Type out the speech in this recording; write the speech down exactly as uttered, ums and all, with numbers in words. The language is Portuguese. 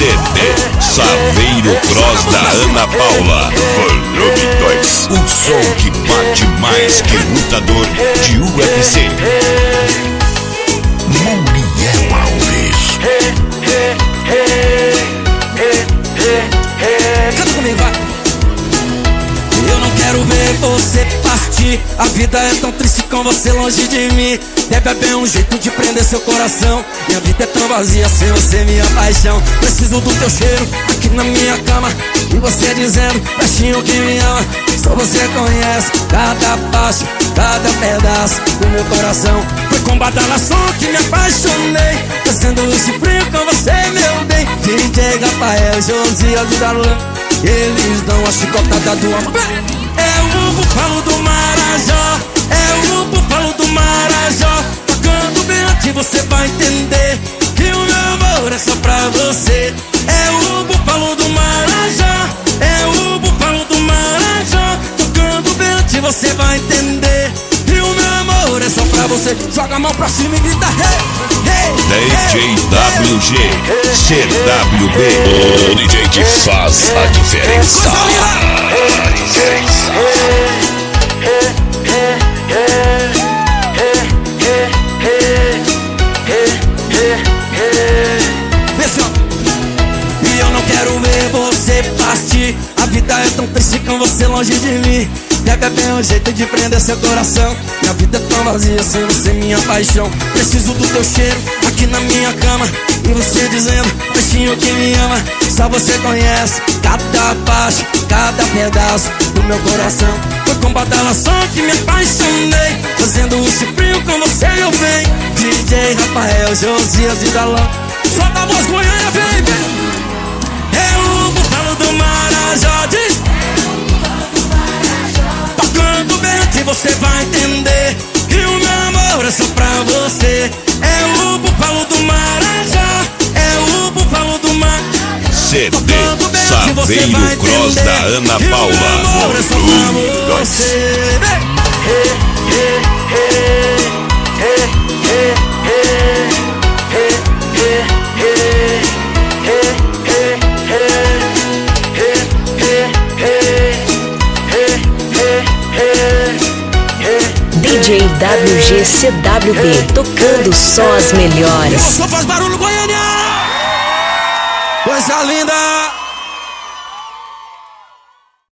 C D Saveiro Cross da Ana Paula, volume dois. O som que bate mais que lutador de U F C. Muriel Alves. Canta comigo, vai. Eu não quero ver você partir. A vida é tão triste com você longe de mim. Deve haver um jeito de prender seu coração. Minha vida é tão vazia sem você, minha paixão. Preciso do teu cheiro aqui na minha cama. E você dizendo, baixinho que me ama. Só você conhece cada passo, cada pedaço do meu coração. Foi com badalação que me apaixonei. Descendo esse frio com você, meu bem. D J Rafael, Josias e Darlan, eles dão a chicotada do amor. É o búfalo do Marajó, é o búfalo do Marajó. Tocando bem aqui você vai entender que o meu amor é só pra você. É o búfalo do Marajó, é o búfalo do Marajó. Tocando bem aqui você vai entender que o meu amor é só pra você. Joga a mão pra cima e grita hey, hey, D J W G, C W B, o D J que faz a diferença. A diferença. E eu não quero ver você partir. A vida é tão triste com você longe de mim. Deve haver um jeito de prender seu coração. Minha vida é tão vazia sem você, minha paixão. Preciso do teu cheiro aqui na minha cama. E você dizendo, peixinho que me ama. Só você conhece cada passo, cada pedaço do meu coração. Foi com badalação que me apaixonei. Fazendo esse frio com você eu venho. D J Rafael, Josias e Darlan, solta a voz Goiânia, baby. É o búfalo do Marajó, diz. Tocando bem que você vai entender que o meu amor é só pra você. É o búfalo do Marajó, é o búfalo do Marajó. C D Saveiro Cross da Ana Paula, volume dois. D J W G C W B, tocando só as melhores. Só faz barulho, Goiânia! Coisa linda!